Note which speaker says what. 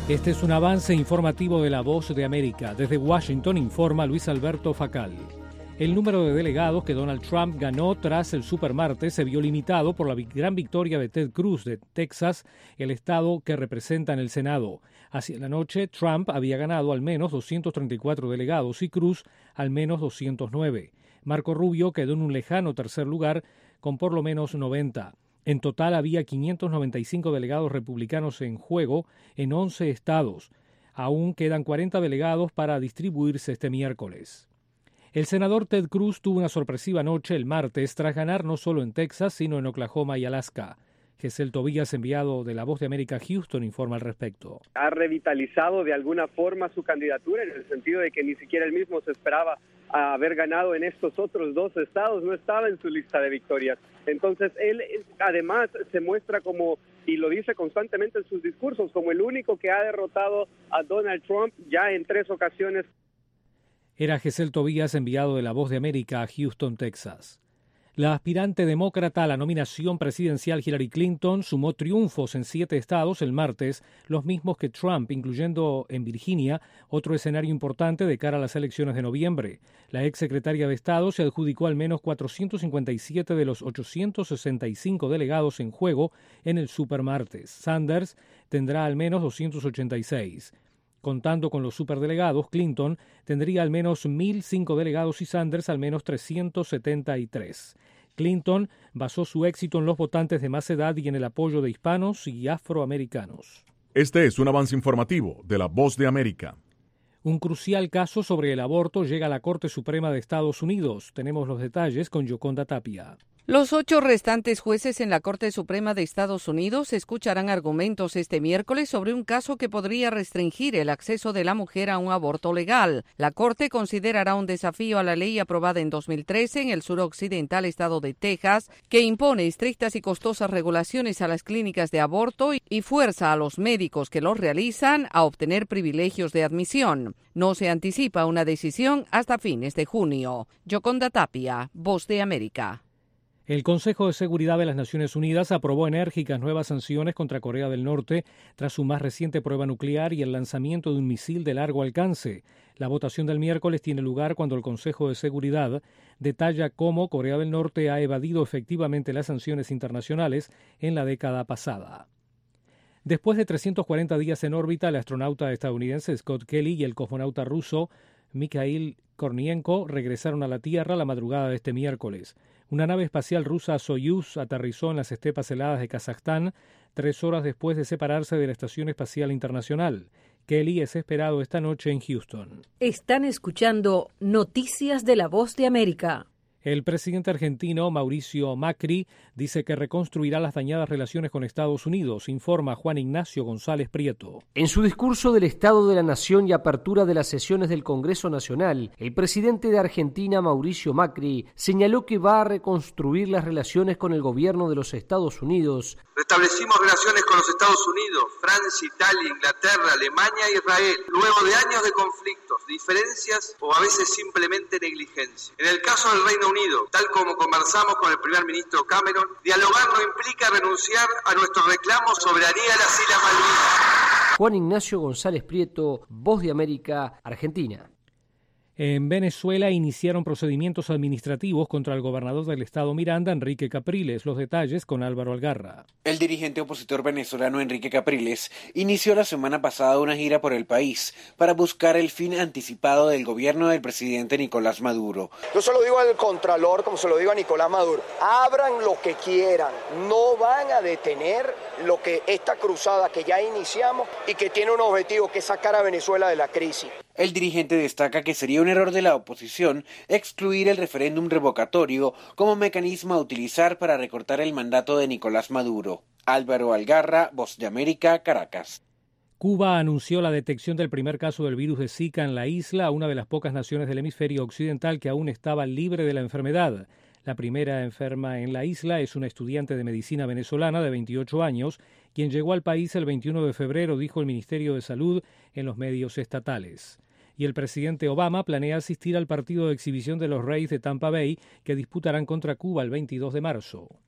Speaker 1: Este es un avance informativo de La Voz de América. Desde Washington informa Luis Alberto Facal. El número de delegados que Donald Trump ganó tras el supermartes se vio limitado por la gran victoria de Ted Cruz de Texas, el estado que representa en el Senado. Hacia la noche, Trump había ganado al menos 234 delegados y Cruz al menos 209. Marco Rubio quedó en un lejano tercer lugar con por lo menos 90. En total había 595 delegados republicanos en juego en 11 estados. Aún quedan 40 delegados para distribuirse este miércoles. El senador Ted Cruz tuvo una sorpresiva noche el martes tras ganar no solo en Texas, sino en Oklahoma y Alaska. Gesell Tobías, enviado de La Voz de América a Houston, informa al respecto.
Speaker 2: Ha revitalizado de alguna forma su candidatura en el sentido de que ni siquiera él mismo se esperaba haber ganado en estos otros dos estados, no estaba en su lista de victorias. Entonces él además se muestra como, y lo dice constantemente en sus discursos, como el único que ha derrotado a Donald Trump ya en 3 ocasiones.
Speaker 1: Era Gesell Tobías, enviado de La Voz de América a Houston, Texas. La aspirante demócrata a la nominación presidencial Hillary Clinton sumó triunfos en 7 estados el martes, los mismos que Trump, incluyendo en Virginia, otro escenario importante de cara a las elecciones de noviembre. La exsecretaria de Estado se adjudicó al menos 457 de los 865 delegados en juego en el supermartes. Sanders tendrá al menos 286. Contando con los superdelegados, Clinton tendría al menos 1.005 delegados y Sanders al menos 373. Clinton basó su éxito en los votantes de más edad y en el apoyo de hispanos y afroamericanos.
Speaker 3: Este es un avance informativo de La Voz de América.
Speaker 1: Un crucial caso sobre el aborto llega a la Corte Suprema de Estados Unidos. Tenemos los detalles con Yoconda Tapia.
Speaker 4: Los 8 restantes jueces en la Corte Suprema de Estados Unidos escucharán argumentos este miércoles sobre un caso que podría restringir el acceso de la mujer a un aborto legal. La Corte considerará un desafío a la ley aprobada en 2013 en el suroccidental estado de Texas, que impone estrictas y costosas regulaciones a las clínicas de aborto y fuerza a los médicos que los realizan a obtener privilegios de admisión. No se anticipa una decisión hasta fines de junio. Yoconda Tapia, Voz de América.
Speaker 1: El Consejo de Seguridad de las Naciones Unidas aprobó enérgicas nuevas sanciones contra Corea del Norte tras su más reciente prueba nuclear y el lanzamiento de un misil de largo alcance. La votación del miércoles tiene lugar cuando el Consejo de Seguridad detalla cómo Corea del Norte ha evadido efectivamente las sanciones internacionales en la década pasada. Después de 340 días en órbita, el astronauta estadounidense Scott Kelly y el cosmonauta ruso Mikhail Kornienko regresaron a la Tierra la madrugada de este miércoles. Una nave espacial rusa Soyuz aterrizó en las estepas heladas de Kazajstán 3 horas después de separarse de la Estación Espacial Internacional. Kelly es esperado esta noche en Houston.
Speaker 5: Están escuchando Noticias de La Voz de América.
Speaker 1: El presidente argentino Mauricio Macri dice que reconstruirá las dañadas relaciones con Estados Unidos, informa Juan Ignacio González Prieto.
Speaker 6: En su discurso del Estado de la Nación y apertura de las sesiones del Congreso Nacional, el presidente de Argentina, Mauricio Macri, señaló que va a reconstruir las relaciones con el gobierno de los Estados Unidos.
Speaker 7: Restablecimos relaciones con los Estados Unidos, Francia, Italia, Inglaterra, Alemania e Israel, luego de años de conflictos, diferencias o a veces simplemente negligencia. En el caso del Reino Unido, tal como conversamos con el primer ministro Cameron, dialogar no implica renunciar a nuestro reclamo soberanía de las Islas Malvinas.
Speaker 6: Juan Ignacio González Prieto, Voz de América, Argentina.
Speaker 1: En Venezuela iniciaron procedimientos administrativos contra el gobernador del estado Miranda, Enrique Capriles. Los detalles con Álvaro Algarra.
Speaker 8: El dirigente opositor venezolano Enrique Capriles inició la semana pasada una gira por el país para buscar el fin anticipado del gobierno del presidente Nicolás Maduro.
Speaker 9: Yo se lo digo al Contralor, como se lo digo a Nicolás Maduro, abran lo que quieran, no van a detener lo que esta cruzada que ya iniciamos y que tiene un objetivo, que es sacar a Venezuela de la crisis.
Speaker 8: El dirigente destaca que sería un error de la oposición excluir el referéndum revocatorio como mecanismo a utilizar para recortar el mandato de Nicolás Maduro. Álvaro Algarra, Voz de América, Caracas.
Speaker 1: Cuba anunció la detección del primer caso del virus de Zika en la isla, una de las pocas naciones del hemisferio occidental que aún estaba libre de la enfermedad. La primera enferma en la isla es una estudiante de medicina venezolana de 28 años, quien llegó al país el 21 de febrero, dijo el Ministerio de Salud en los medios estatales. Y el presidente Obama planea asistir al partido de exhibición de los Rays de Tampa Bay que disputarán contra Cuba el 22 de marzo.